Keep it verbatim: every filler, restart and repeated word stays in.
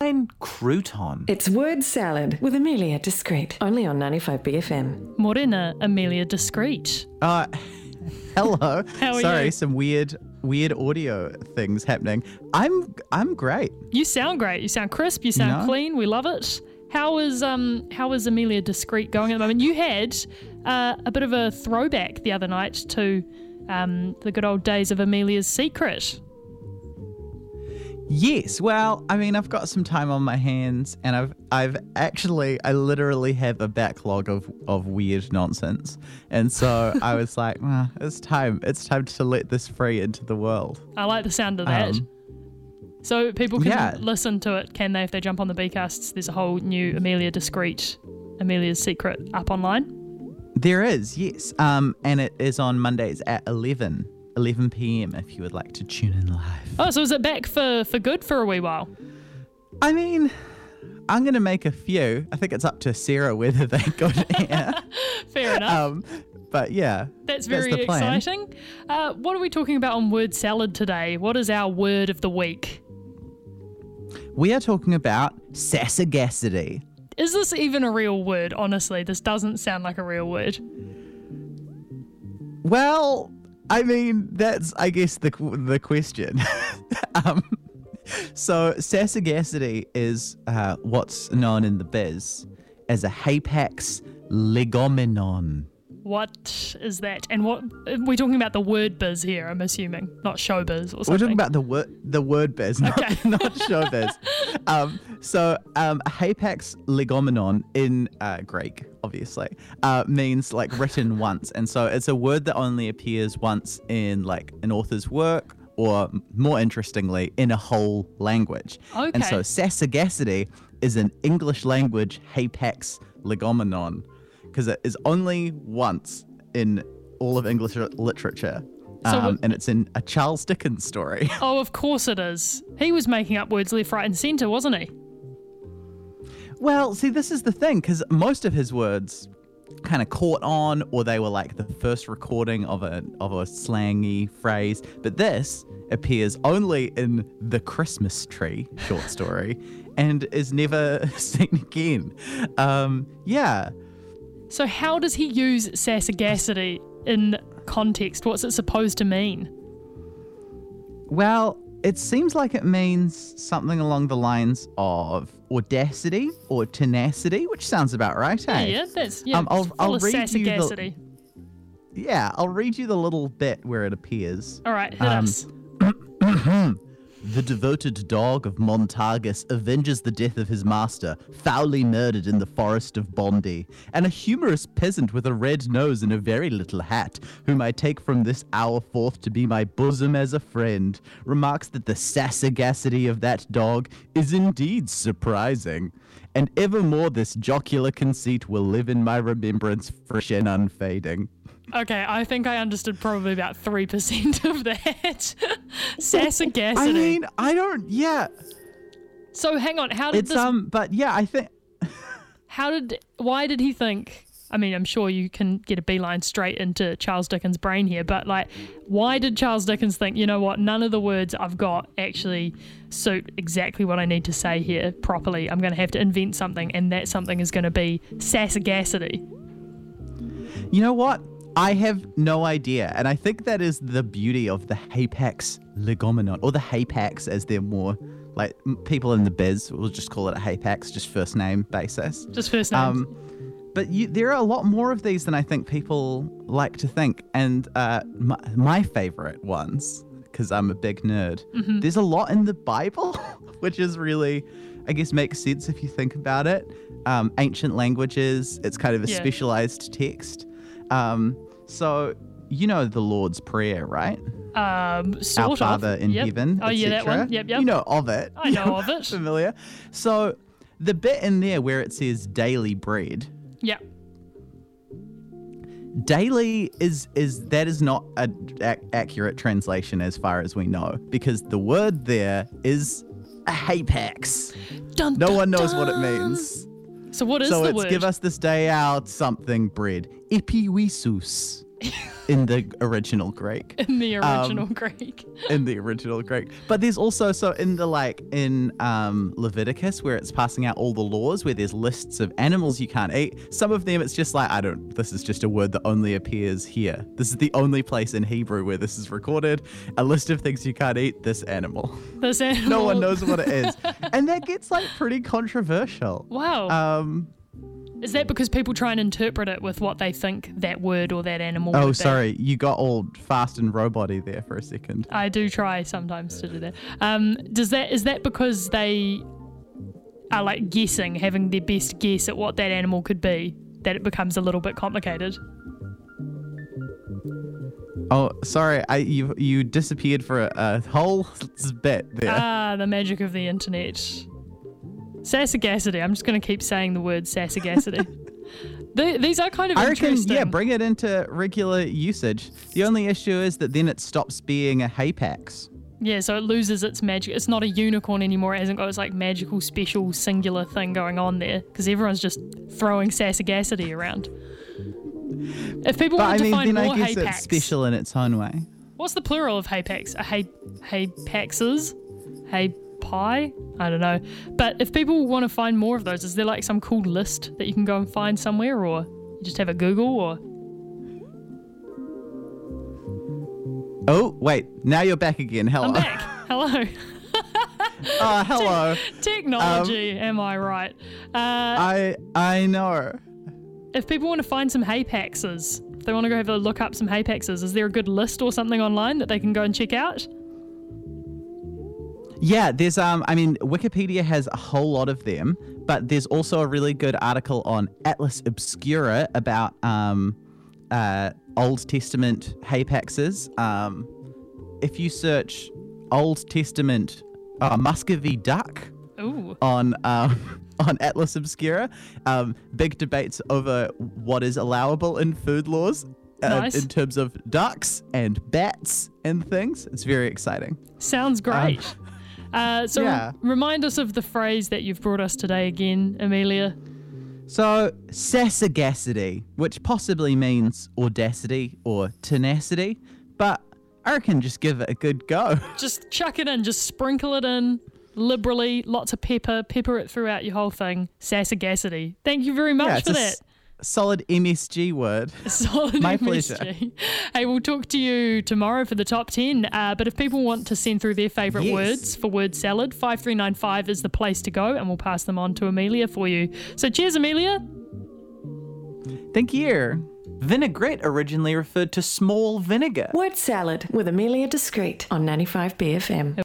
Caroline Crouton. It's Word Salad with Amelia Discreet, only on ninety-five B F M. Morena Amelia Discreet. Uh, hello. How are Sorry, you? some weird, weird audio things happening. I'm, I'm great. You sound great. You sound crisp. You sound No. clean. We love it. How is um how is Amelia Discreet going at the moment? You had uh, a bit of a throwback the other night to um the good old days of Amelia's Secret. Yes, well, I mean, I've got some time on my hands, and I've, I've actually, I literally have a backlog of, of weird nonsense, and so I was like, well, it's time, it's time to let this free into the world. I like the sound of that. Um, So people can yeah. listen to it, can they, if they jump on the Bcasts? There's a whole new Amelia Discreet, Amelia's Secret up online. There is, yes, um, and it is on Mondays at eleven p.m. if you would like to tune in live. Oh, so is it back for, for good for a wee while? I mean, I'm going to make a few. I think it's up to Sarah whether they go to air. Fair enough. Um, but yeah, That's very the plan. exciting. Uh, what are we talking about on Word Salad today? What is our word of the week? We are talking about sassagacity. Is this even a real word? Honestly, this doesn't sound like a real word. Well, I mean, that's, I guess, the the question. um, so sassagacity is uh, what's known in the biz as a Hapax legomenon. What is that? And what we're talking about the word biz here, I'm assuming, not showbiz or something. We're talking about the word the word biz, not, Okay. not showbiz. um, so um, Hapax legomenon in uh, Greek, obviously, uh, means like written once, and so it's a word that only appears once in like an author's work, or more interestingly, in a whole language. Okay. And so sassagacity is an English language Hapax legomenon, because it is only once in all of English literature. So Um, what- and it's in a Charles Dickens story. Oh, of course it is. He was making up words left, right, and centre, wasn't he? Well, see, this is the thing, because most of his words kind of caught on, or they were like the first recording of a of a slangy phrase. But this appears only in The Christmas Tree short story, and is never seen again. Um, yeah. So how does he use sassagacity in context? What's it supposed to mean? Well, it seems like it means something along the lines of audacity or tenacity, which sounds about right, Yeah, eh? yeah, that's yeah. Um, I'll- full I'll of read you the- sassagacity. Yeah, I'll read you the little bit where it appears. All right, hit um, us. The devoted dog of Montargus avenges the death of his master, foully murdered in the forest of Bondi, and a humorous peasant with a red nose and a very little hat, whom I take from this hour forth to be my bosom as a friend, remarks that the sassagacity of that dog is indeed surprising, and evermore this jocular conceit will live in my remembrance fresh and unfading. Okay, I think I understood probably about three percent of that. Sassagacity. I mean, I don't, yeah, so hang on, how did it's, this, um, but yeah, I think... how did, why did he think, I mean, I'm sure you can get a beeline straight into Charles Dickens' brain here, but like, why did Charles Dickens think, you know what, none of the words I've got actually suit exactly what I need to say here properly. I'm going to have to invent something, and that something is going to be sassagacity. You know what? I have no idea, and I think that is the beauty of the Hapax legomenon, or the Hapax as they're more, like, m- people in the biz will just call it a Hapax, just first name basis. Just first names. Um, but you, there are a lot more of these than I think people like to think, and uh, my, my favorite ones, because I'm a big nerd, Mm-hmm. there's a lot in the Bible, which is really, I guess, makes sense if you think about it. Um, ancient languages, it's kind of a Yeah. specialized text. Um, so you know the Lord's Prayer, right? Um, sort Our of. Father in Yep. heaven, Oh, yeah, that et cetera. one. Yep, yep. You know of it. I know of it. Familiar. So the bit in there where it says daily bread, Yep. daily is is that is not a ac- accurate translation as far as we know, because the word there is a hapax. Dun, No dun, one knows dun. what it means. So what is so the it's word? give us this day out something bread. Epiwisus. in the original Greek. In the original Um, Greek. in the original Greek. But there's also, so in the like, in um, Leviticus, where it's passing out all the laws, where there's lists of animals you can't eat, some of them it's just like, I don't, this is just a word that only appears here. This is the only place in Hebrew where this is recorded. A list of things you can't eat, this animal. This animal. No one knows what it is. And that gets like pretty controversial. Wow. Um, Is that because people try and interpret it with what they think that word or that animal would oh, be? sorry. You got all fast and robot-y there for a second. I do try sometimes to do that. Um, does that is that because they are like guessing, having their best guess at what that animal could be, that it becomes a little bit complicated? Oh, sorry. I you you disappeared for a, a whole bit there. Ah, the magic of the internet. Sassagacity. I'm just going to keep saying the word sassagacity. the, these are kind of I reckon, interesting. yeah, bring it into regular usage. The only issue is that then it stops being a Hapax. Yeah, so it loses its magic. It's not a unicorn anymore. It hasn't got its like magical, special, singular thing going on there because everyone's just throwing sassagacity around. If people But want I mean, to find then more I guess Hapax, it's special in its own way. what's the plural of Hapax? A hay, Hapaxes? Hay pie? I don't know. But if people want to find more of those, is there like some cool list that you can go and find somewhere, or you just have a Google, or? Oh, wait. Now you're back again. Hello. I'm back. Hello. Uh, hello. Technology, am I right? Uh, I I know. if people want to find some Hapaxes, if they want to go have a look up some Hapaxes, is there a good list or something online that they can go and check out? Yeah, there's um I mean Wikipedia has a whole lot of them, but there's also a really good article on Atlas Obscura about um uh Old Testament Hapaxes. Um if you search Old Testament uh, Muscovy duck Ooh. on um on Atlas Obscura, um big debates over what is allowable in food laws. Uh, Nice. In terms of ducks and bats and things. It's very exciting. Sounds great. uh, so yeah. remind us of the phrase that you've brought us today again, Amelia. So, sassagacity, which possibly means audacity or tenacity, but I reckon just give it a good go. Just chuck it in, just sprinkle it in liberally, lots of pepper, pepper it throughout your whole thing. Sassagacity. Thank you very much yeah, for it's a that. s- solid M S G word. Solid My M S G. pleasure. Hey, we'll talk to you tomorrow for the top ten. Uh, but if people want to send through their favourite Yes. words for word salad, five three nine five is the place to go, and we'll pass them on to Amelia for you. So cheers, Amelia. Thank you. Vinaigrette originally referred to small vinegar. Word salad with Amelia Discreet on ninety-five B F M.